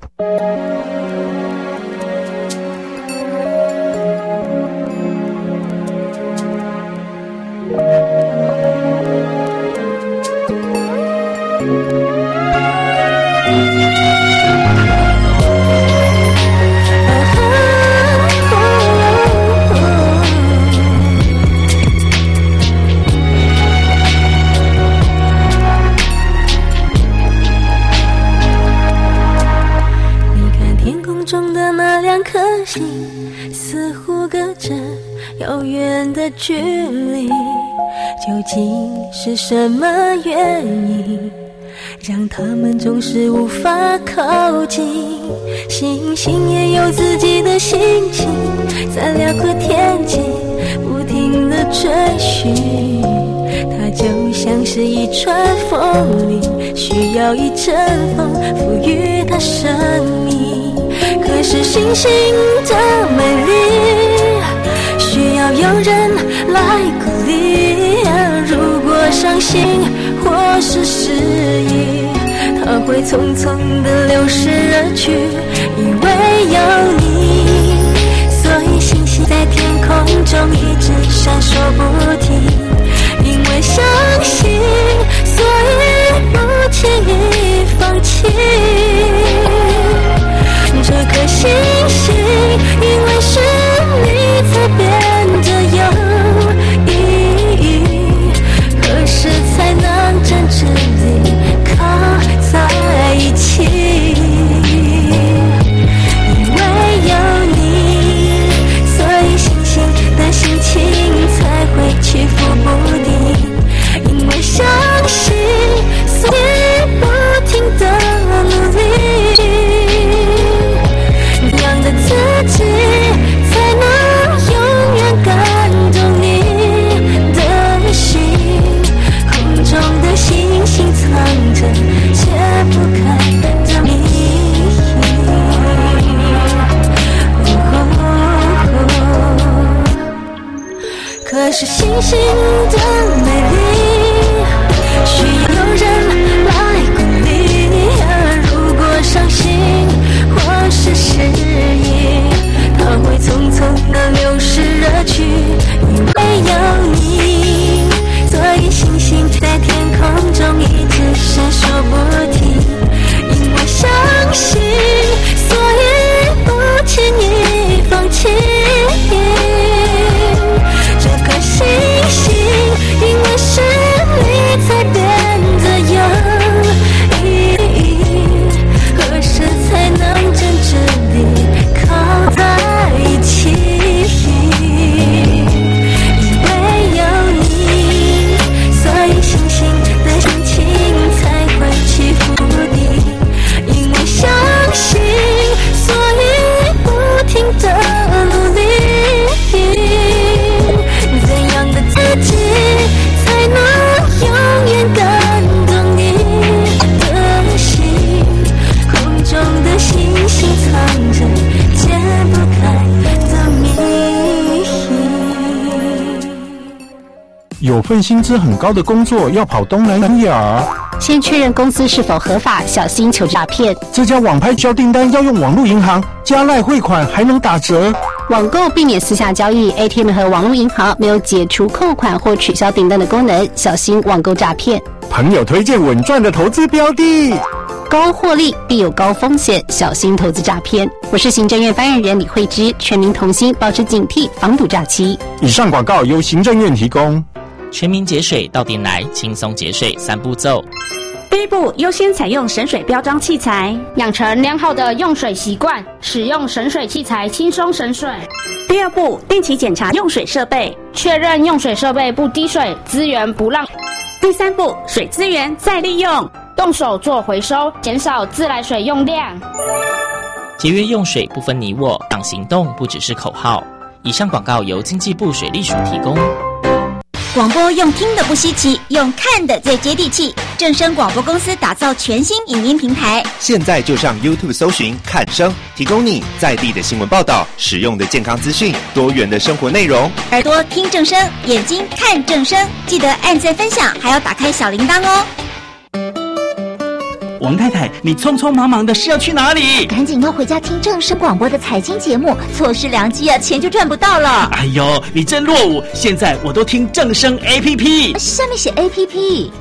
似乎隔着遥远的距离，究竟是什么原因让他们总是无法靠近？星星也有自己的心情，在辽阔天际不停地追寻，它就像是一串风铃，需要一阵风赋予它生命。可是星星的美丽需要有人来鼓励，如果伤心或是失意，它会匆匆地流逝而去，因为有你，所以星星在天空中一直闪烁不停，因为相信，所以不轻易放弃。这颗星星因为是你才变得有意义，何时才能真正地靠在一起？因为有你，所以星星的心情才会起伏不定，因为相信，所以不停地努力，这样的自己才能永远感动你的心。空中的星星藏着解不开的谜。可是星星的美丽需要有人来鼓励，如果伤心或是失意，它会匆匆地流逝而去，因为有你，所以星星在天空中一直闪烁不停，因为相信，所以不轻易放弃。这颗星星因为是你才变得有意义，何时才能真正地靠在一起？因为有你，所以星星的心情才会起伏不定，因为相信，所以不停地努力，怎样的自己才能永远感动你的心？空中的星星藏着解不开的谜。 有份薪资很高的工作要跑东南亚， 先确认公司是否合法，小心求诈骗。 这家网拍交订单要用网络银行，加赖汇款还能打折。 网购避免私下交易 ，A T M 和网络银行没有解除扣款或取消订单的功能，小心网购诈骗。 朋友推荐稳赚的投资标的， 高获利必有高风险，小心投资诈骗。我是行政院发言人李慧芝，全民同心，保持警惕，防堵诈欺。 以上广告由行政院提供。 全民节水到店来，轻松节水三步骤。 第一步，优先采用省水标章器材， 养成良好的用水习惯，使用省水器材轻松省水。 第二步，定期检查用水设备， 确认用水设备不滴水，资源不浪。 第三步，水资源再利用， 动手做回收，减少自来水用量。 节约用水不分你我，让行动不只是口号。以上广告由经济部水利署提供。 广播用听的不稀奇，用看的最接地气。正声广播公司打造全新影音平台， 现在就上 YouTube 搜寻看声，提供你在地的新闻报道、实用的健康资讯、多元的生活内容。 耳朵听正声，眼睛看正声，记得按赞分享，还要打开小铃铛哦。 王太太，你匆匆忙忙的是要去哪里？ 赶紧要回家听正声广播的财经节目，错失良机啊，钱就赚不到了。 哎呦，你真落伍！现在我都听正声 A P P， 上面写 A P P。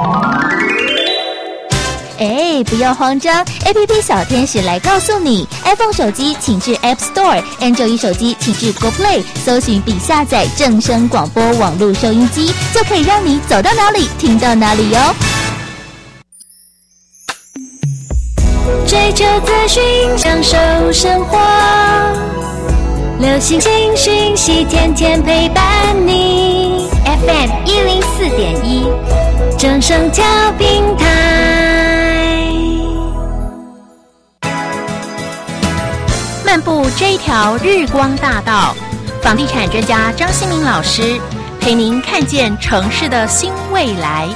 哎，不要慌张 ，A P P 小天使来告诉你 ，iPhone 手机请至 App Store，Android 手机请至 Google Play， 搜寻并下载正声广播网络收音机，就可以让你走到哪里听到哪里哟。 追求资讯，享受生活，流行新讯息，天天陪伴你。F M 一零四点一，正声调频台。 漫步这一条日光大道， 房地产专家张新民老师陪您看见城市的新未来。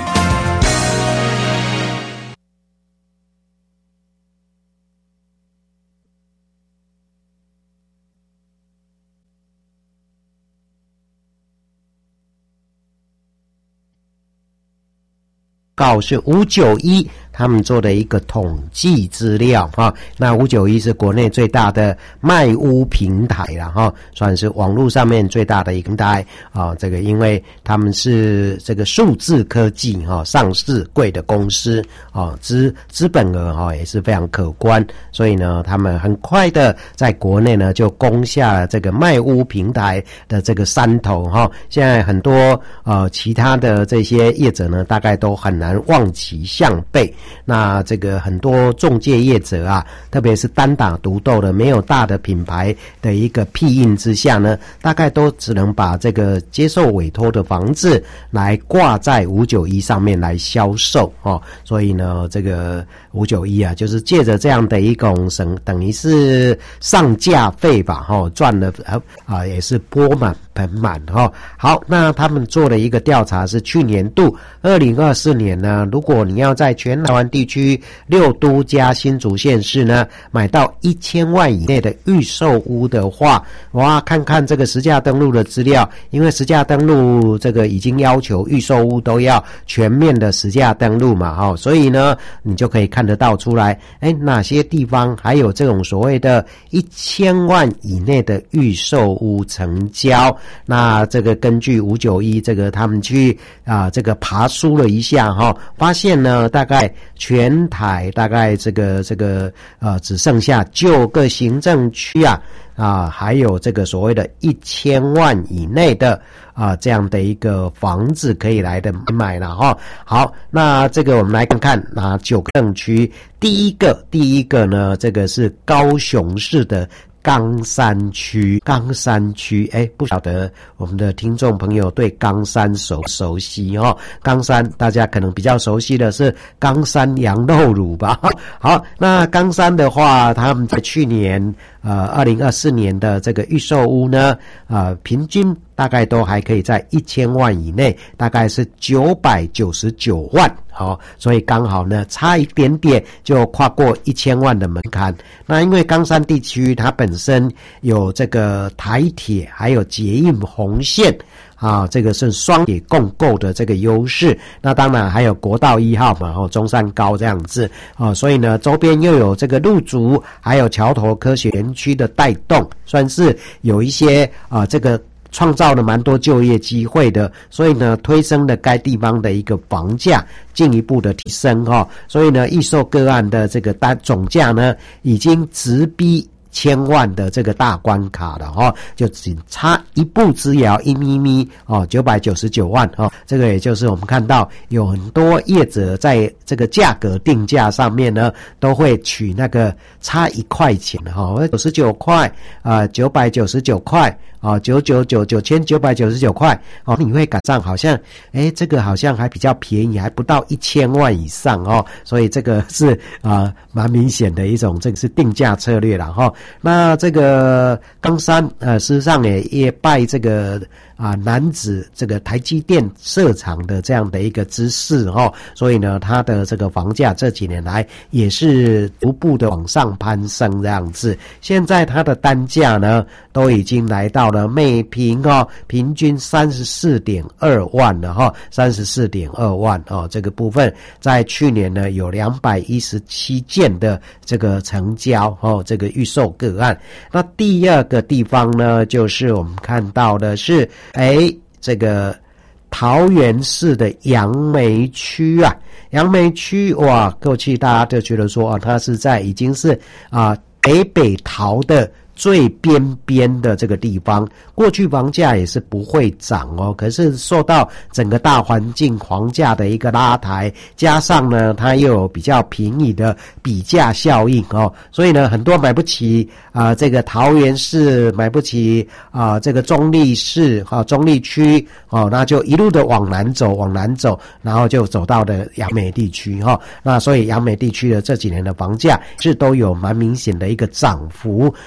告是五九一他们做的一个统计资料哈，那五九一是国内最大的卖屋平台啦哈，算是网络上面最大的一个平台啊。这个因为他们是这个数字科技哈上市柜的公司啊，资资本额哈也是非常可观，所以呢，他们很快的在国内呢就攻下了这个卖屋平台的这个山头哈。现在很多呃其他的这些业者呢，大概都很难望其项背。那这个很多仲介业者啊，特别是单打独斗的没有大的品牌的一个庇荫之下呢，大概都只能把这个接受委托的房子来挂在五九一上面来销售哦。所以呢，这个五九一啊，就是借着这样的一种省，等于是上架费吧，哈、哦，赚了啊啊，也是钵满盆满哈、哦。好，那他们做了一个调查，是去年度二零二四年呢，如果你要在全台湾地区六都加新竹县市呢买到一千万以内的预售屋的话，哇，看看这个实价登录的资料，因为实价登录这个已经要求预售屋都要全面的实价登录嘛，哈、哦，所以呢，你就可以看得到出来，哎，哪些地方还有这种所谓的一千万以内的预售屋成交？那这个根据五九一这个他们去啊、呃、这个爬梳了一下哈、哦，发现呢，大概全台大概这个这个呃只剩下九个行政区啊啊，还有这个所谓的一千万以内的啊这样的一个房子可以来的买了哈。好，那这个我们来看看哪九个行政区。第一个，第一个呢，这个是高雄市的冈山区，冈山区，哎，不晓得我们的听众朋友对冈山熟熟悉哦。冈山大家可能比较熟悉的是冈山羊肉乳吧。好，那冈山的话，他们在去年呃二零二四年的这个预售屋呢，呃，平均大概都还可以在一千万以内，大概是九百九十九万。好、哦，所以刚好呢，差一点点就跨过一千万的门槛。那因为冈山地区它本身有这个台铁，还有捷运红线啊，这个是双铁共构的这个优势。那当然还有国道一号嘛，哦，中山高这样子啊，所以呢，周边又有这个路竹，还有桥头科学园区的带动，算是有一些啊这个。创造了蛮多就业机会的，所以呢，推升了该地方的一个房价进一步的提升哈、哦。所以呢，预售个案的这个单总价呢，已经直逼千万的这个大关卡了哈、哦，就只差一步之遥，一咪咪哦，九百九十九万哦。这个也就是我们看到有很多业者在这个价格定价上面呢，都会取那个差一块钱哈、哦，九十九块啊，九百九十九块。哦，九九九九千九百九十九块哦，你会感上好像，诶，这个好像还比较便宜，还不到一千万以上哦，所以这个是啊蛮、呃、明显的一种这个是定价策略了哈、哦。那这个冈山呃，事实上也也拜这个啊楠梓这个台积电设厂的这样的一个姿势哦，所以呢，它的这个房价这几年来也是逐步的往上攀升这样子。现在它的单价呢，都已经来到了每平哦，平均三十四点二万了哈、哦，三十四点二万哦，这个部分在去年呢有两百一十七件的这个成交哦，这个预售个案。那第二个地方呢，就是我们看到的是，哎，这个桃园市的杨梅区啊，杨梅区哇，过去大家就觉得说啊，它是在已经是啊北北桃的最边边的这个地方，过去房价也是不会涨哦，可是受到整个大环境房价的一个拉抬，加上呢它又有比较便宜的比价效应哦，所以呢很多买不起啊、呃、这个桃园市，买不起啊、呃、这个中立市啊中立区哦，那就一路的往南走往南走，然后就走到了杨梅地区哈、哦，那所以杨梅地区的这几年的房价是都有蛮明显的一个涨幅啊。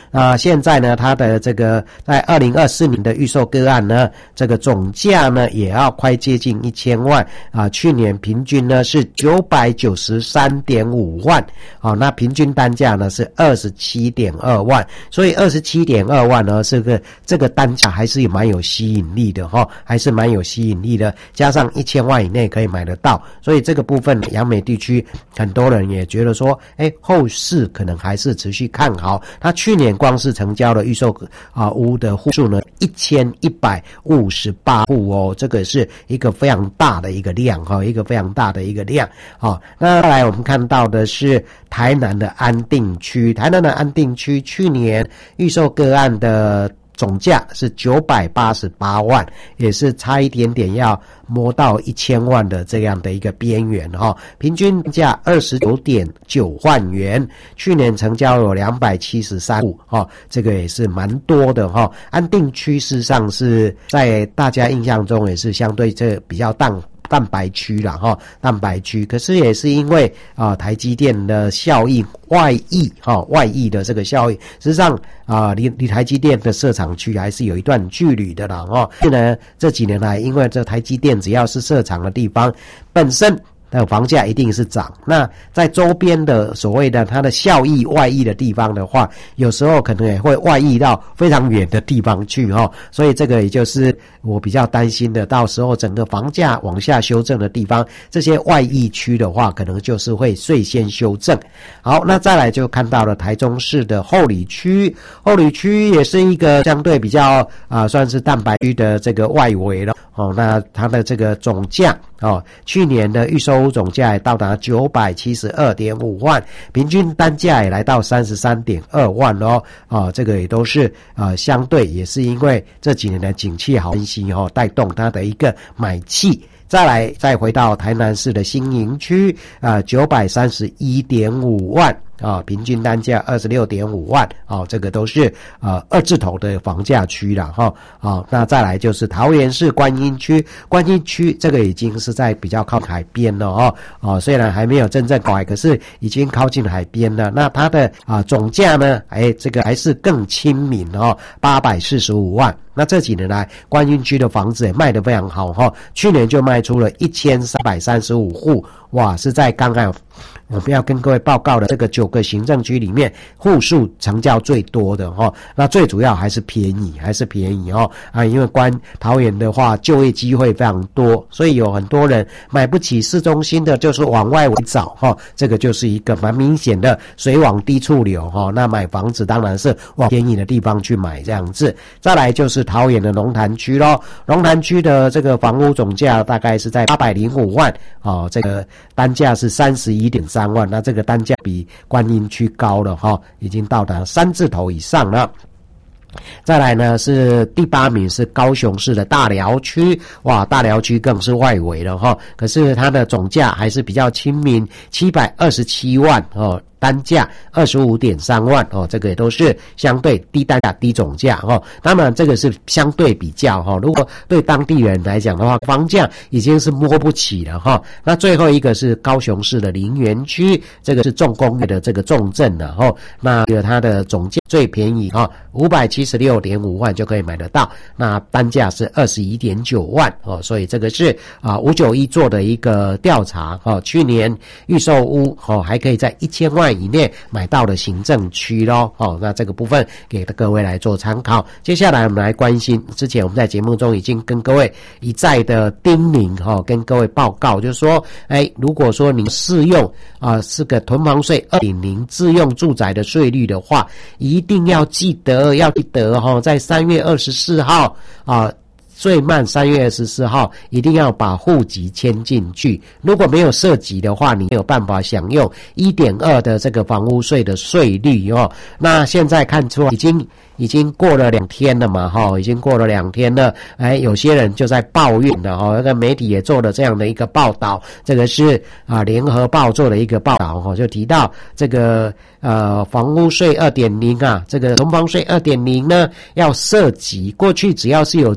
现在呢，它的这个在二零二四年的预售个案呢，这个总价呢也要快接近一千万啊，去年平均呢是九百九十三点五万，好，那平均单价呢是二十七点二万，所以二十七点二万呢，这个这个单价还是蛮有吸引力的哈，还是蛮有吸引力的，加上一千万以内可以买得到，所以这个部分杨美地区很多人也觉得说，哎，后市可能还是持续看好。它去年光是成交的预售啊屋的户数呢，一千一百五十八户哦，这个是一个非常大的一个量哈，一个非常大的一个量。好，那后来我们看到的是台南的安定区，台南的安定区去年预售个案的总价是九百八十八万，也是差一点点要摸到一千万的这样的一个边缘哈，平均价二十九点九万元，去年成交有两百七十三户哈，这个也是蛮多的哈。安定区事实上是在大家印象中也是相对这比较淡蛋白区啦哈，蛋白区，可是也是因为啊、呃、台积电的效应外溢哈、哦，外溢的这个效应，实际上啊离离台积电的设厂区还是有一段距离的啦哈。所以呢，这几年来，因为这台积电只要是设厂的地方，本身的房价一定是涨，那在周边的所谓的它的效益外溢的地方的话，有时候可能也会外溢到非常远的地方去哈，所以这个也就是我比较担心的，到时候整个房价往下修正的地方，这些外溢区的话，可能就是会率先修正。好，那再来就看到了台中市的后里区，后里区也是一个相对比较啊、呃、算是蛋白区的这个外围了哦，那它的这个总价哦，去年的预售屋总价也到达九百七十二点五万，平均单价也来到三十三点二万哦，啊，这个也都是呃相对也是因为这几年的景气好分析哦，带动它的一个买气。再来，再回到台南市的新营区，啊，九百三十一点五万。啊，平均单价二十六点五万，啊，这个都是呃二字头的房价区了哈。啊，那再来就是桃园市观音区，观音区这个已经是在比较靠海边了哦。啊，虽然还没有真正改，可是已经靠近海边了。那它的啊总价呢，哎，这个还是更亲民哦，八百四十五万。那这几年来，观音区的房子也卖得非常好哈，去年就卖出了一千三百三十五户，哇，是在刚刚我们要跟各位报告的这个九个行政区里面，户数成交最多的哈。那最主要还是便宜，还是便宜哦啊，因为关桃园的话，就业机会非常多，所以有很多人买不起市中心的，就是往外围找哈。这个就是一个蛮明显的水往低处流哈。那买房子当然是往便宜的地方去买这样子。再来就是桃园的龙潭区咯，龙潭区的这个房屋总价大概是在八百零五万哦，这个单价是三十一点三万，那这个单价比观音区高了哈，已经到达三字头以上了。再来呢是第八名是高雄市的大寮区，哇，大寮区更是外围了哈，可是它的总价还是比较亲民，七百二十七万哦。单价二十五点三万哦，这个也都是相对低单价低总价哦。当然这个是相对比较哈，如果对当地人来讲的话，房价已经是摸不起了哈。那最后一个是高雄市的林园区，这个是重工业的这个重镇了哈。那它的总价最便宜哈，五百七十六点五万就可以买得到，那单价是二十一点九万哦。所以这个是啊五九一做的一个调查哈，去年预售屋哦还可以在一千万以内买到的行政区咯哦，那这个部分给各位来做参考。接下来我们来关心，之前我们在节目中已经跟各位一再的叮咛哈、哦，跟各位报告，就是说，哎，如果说您适用啊、呃、是个囤房税 二点零 自用住宅的税率的话，一定要记得要记得哈、哦，在三月二十四号啊。最慢三月二十四号一定要把户籍迁进去，如果没有涉及的话，你没有办法享用 一点二 的这个房屋税的税率哦。那现在看出来已经已经过了两天了嘛哈，已经过了两天了，哎，有些人就在抱怨了哈，那个媒体也做了这样的一个报道，这个是啊联合报做的一个报道哈，就提到这个呃房屋税 二点零 啊，这个囤房税 二点零 呢要涉及，过去只要是有自治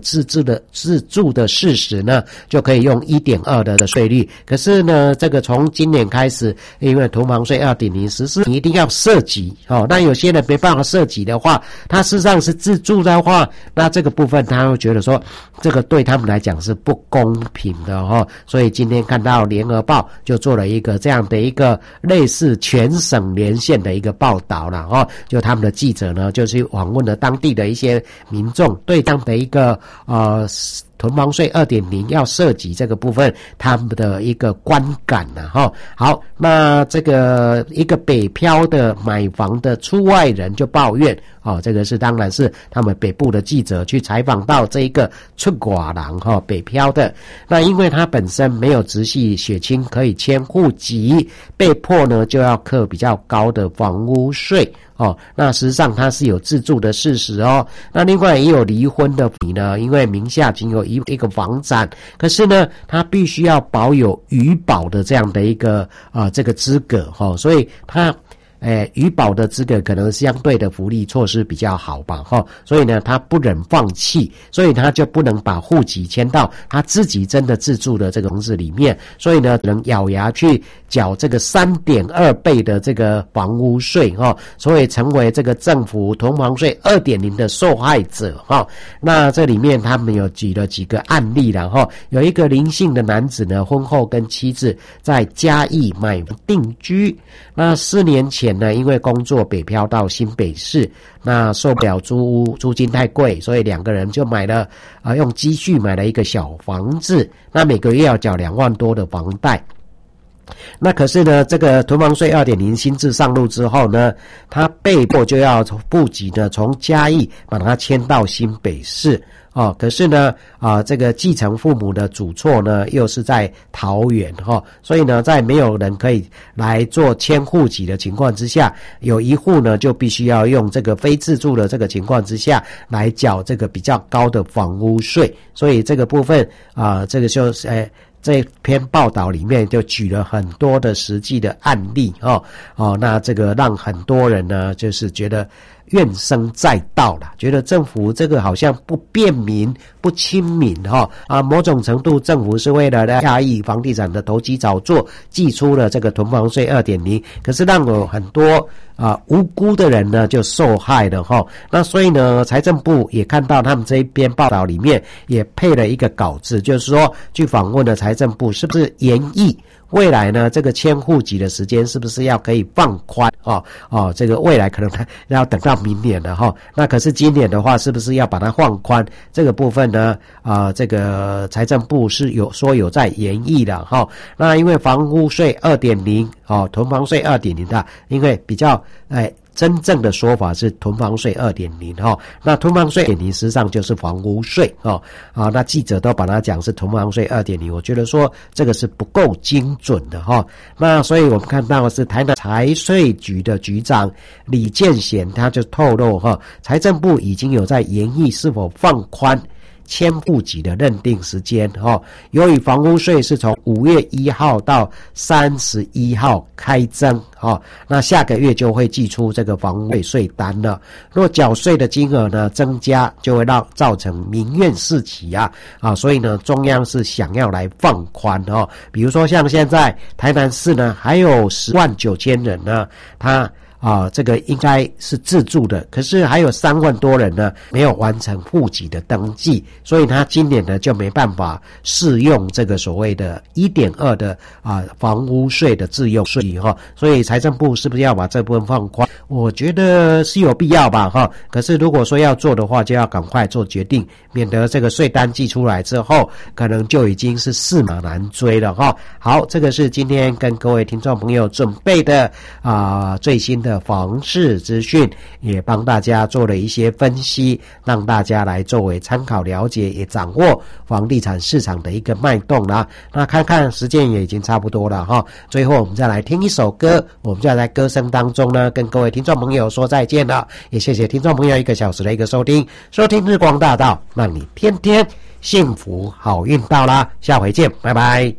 的自住的事实呢，就可以用 一点二 的的税率。可是呢，这个从今年开始，因为囤房税 二点零 实施，你一定要涉及哦。那有些人没办法涉及的话，他事实上是自住的话，那这个部分他会觉得说，这个对他们来讲是不公平的哦。所以今天看到联合报就做了一个这样的一个类似全省连线的一个报道了哦，就他们的记者呢，就去访问了当地的一些民众，对这样的一个呃囤房税 二点零 要涉及这个部分他们的一个观感啊齁。好，那这个一个北漂的买房的出外人就抱怨哦，这个是当然是他们北部的记者去采访到这一个出寡人齁，北漂的，那因为他本身没有直系血亲可以迁户籍，被迫呢就要课比较高的房屋税哦，那实际上他是有自住的事实哦。那另外也有离婚的比呢，因为名下仅有一一个房产，可是呢他必须要保有余保的这样的一个啊、呃、这个资格哦，所以他诶，余保的资格可能相对的福利措施比较好吧，哈，所以呢，他不忍放弃，所以他就不能把户籍迁到他自己真的自住的这个房子里面，所以呢，只能咬牙去缴这个 三点二 倍的这个房屋税，哈，所以成为这个政府囤房税 二点零 的受害者，哈。那这里面他们有举了几个案例了，哈，有一个林姓的男子呢，婚后跟妻子在嘉义买定居，那四年前呢，因为工作北漂到新北市，那受不了租屋租金太贵，所以两个人就买了啊、呃，用积蓄买了一个小房子，那每个月要缴两万多的房贷。那可是呢，这个囤房税 二点零 新制上路之后呢，他被迫就要户籍呢从嘉义把它迁到新北市。哦，可是呢，啊、呃，这个继承父母的主厝呢，又是在桃园哈、哦，所以呢，在没有人可以来做迁户籍的情况之下，有一户呢就必须要用这个非自住的这个情况之下来缴这个比较高的房屋税，所以这个部分啊、呃，这个就是诶。这篇报道里面就举了很多的实际的案例哦哦，那这个让很多人呢就是觉得怨声载道了，觉得政府这个好像不便民不亲民哈啊，某种程度政府是为了压抑房地产的投机炒作，祭出了这个囤房税 二点零， 可是让有很多啊无辜的人呢就受害了哈。那所以呢，财政部也看到他们这一篇报道里面也配了一个稿子，就是说去访问了财政部是不是研议未来呢，这个迁户籍的时间是不是要可以放宽哦哦，这个未来可能要等到明年了哈、哦。那可是今年的话，是不是要把它放宽？这个部分呢，啊、呃，这个财政部是有说有在研议的哈、哦。那因为房屋税 二点零 哦，囤房税 二点零 的，因为比较哎。真正的说法是囤房税 二点零 哈，那囤房税 二点零 实际上就是房屋税哦啊，那记者都把它讲是囤房税 二点零， 我觉得说这个是不够精准的哈。那所以我们看到的是台南财税局的局长李建贤他就透露哈，财政部已经有在研议是否放宽迁户籍的认定时间哈，由于房屋税是从五月一号到三十一号开征哈，那下个月就会寄出这个房屋税单了。若缴税的金额呢增加，就会让造成民怨四起啊啊，所以呢中央是想要来放宽哈，比如说像现在台南市呢还有十万九千人呢，他。啊，这个应该是自住的，可是还有三万多人呢没有完成户籍的登记，所以他今年呢就没办法适用这个所谓的 一点二 的啊房屋税的自用税哈，所以财政部是不是要把这部分放宽？我觉得是有必要吧哈。可是如果说要做的话，就要赶快做决定，免得这个税单寄出来之后，可能就已经是驷马难追了哈。好，这个是今天跟各位听众朋友准备的啊最新的。的房市资讯，也帮大家做了一些分析，让大家来作为参考了解，也掌握房地产市场的一个脉动啦。那看看时间也已经差不多了哈，最后我们再来听一首歌，我们就在歌声当中呢跟各位听众朋友说再见了，也谢谢听众朋友一个小时的一个收听，收听日光大道，让你天天幸福好运到啦，下回见，拜拜。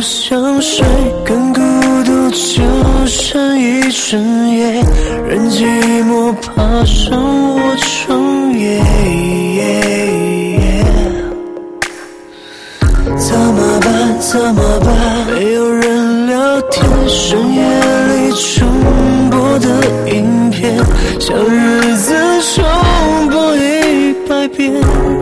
想睡，更孤独就剩一整夜，任寂寞爬上我窗沿。怎么办？怎么办？没有人聊天，深夜里重播的影片，像日子重播一百遍。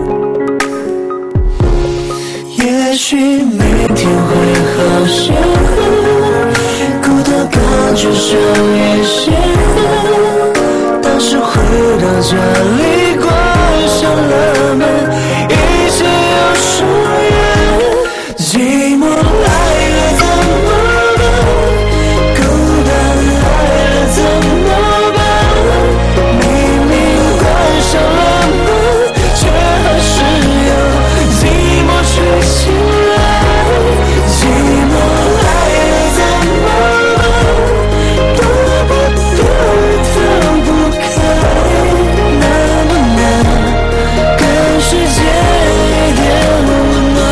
也许明天会好些，孤单感觉少一些，但是回到家里关上了门，一切又疏远。寂寞来了怎么办？孤单来了怎么办？明明关上了门，却还是有寂寞吹醒来。寂寞来了怎么办？躲不躲逃不开，能不能给世界一点温暖？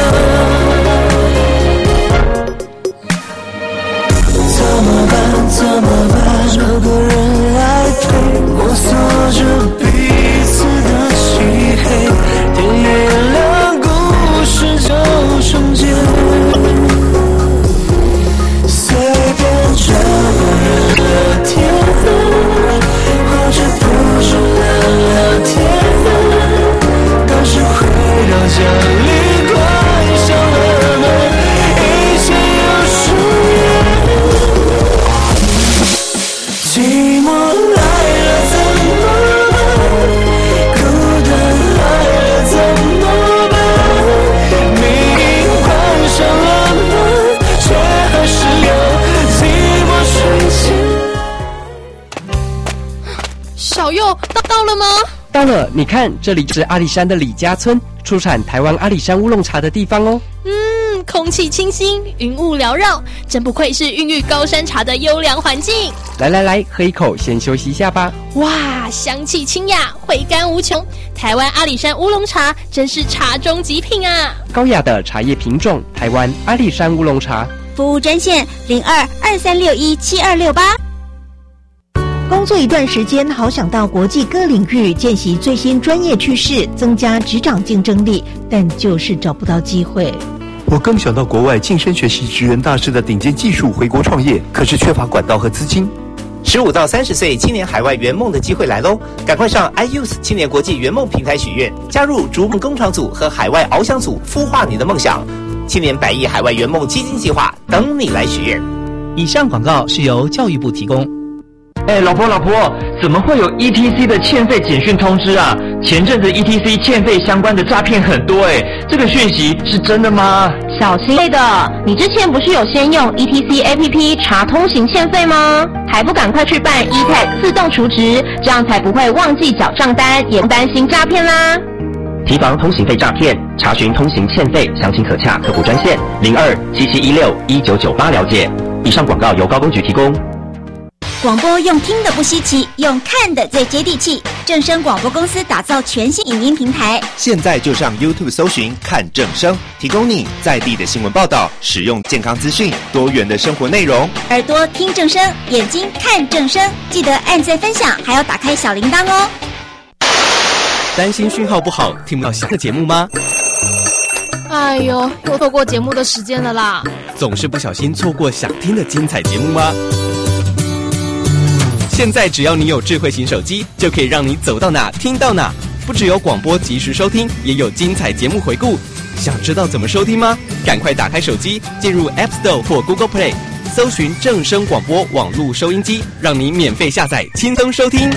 怎么办？怎么办？找个人来陪，摸索着彼此的漆黑，天一亮，故事就终结。随便找个人聊天，或者不是聊聊天，但是回到家里关上了门，一切又疏远。寂寞来了怎么办？孤单来了怎么办？明明关上了门，却还是有寂寞吹进。 小佑，到到了吗？ 到了，你看，这里就是阿里山的李家村，出产台湾阿里山乌龙茶的地方哦。 嗯，空气清新，云雾缭绕，真不愧是孕育高山茶的优良环境。 来来来，喝一口，先休息一下吧。 哇，香气清雅，回甘无穷。台湾阿里山乌龙茶真是茶中极品啊！ 高雅的茶叶品种，台湾阿里山乌龙茶。 服务专线零二二三六一七二六八。 工作一段时间，好想到国际各领域见习最新专业趋势，增加职场竞争力，但就是找不到机会。 我更想到国外晋升学习职人大师的顶尖技术，回国创业，可是缺乏管道和资金。 十五到三十岁青年海外圆梦的机会来喽！赶快上 iYouth 青年国际圆梦平台许愿，加入逐梦工厂组和海外翱翔组，孵化你的梦想。青年百亿海外圆梦基金计划等你来许愿。 以上广告是由教育部提供。 哎，老婆老婆，怎么会有 E T C 的欠费简讯通知啊？前阵子 E T C 欠费相关的诈骗很多哎，这个讯息是真的吗？ 小心类的，你之前不是有先用 E T C A P P 查通行欠费吗？还不赶快去办 E T A G 自动储值，这样才不会忘记缴账单，也不担心诈骗啦。 提防通行费诈骗，查询通行欠费，详情可洽客服专线零二七七一六一九九八了解。以上广告由高工局提供。 广播用听的不稀奇，用看的最接地气。正声广播公司打造全新影音平台， 现在就上 YouTube 搜寻看正声，提供你在地的新闻报道、实用健康资讯、多元的生活内容。 耳朵听正声，眼睛看正声，记得按赞分享，还要打开小铃铛哦。 担心讯号不好，听不到新的节目吗？ 哎呦，又错过节目的时间了啦！ 总是不小心错过想听的精彩节目吗？现在只要你有智慧型手机，就可以让你走到哪听到哪。不只有广播及时收听，也有精彩节目回顾。想知道怎么收听吗？赶快打开手机，进入 App Store 或 Google Play， 搜寻正声广播网络收音机，让你免费下载，轻松收听。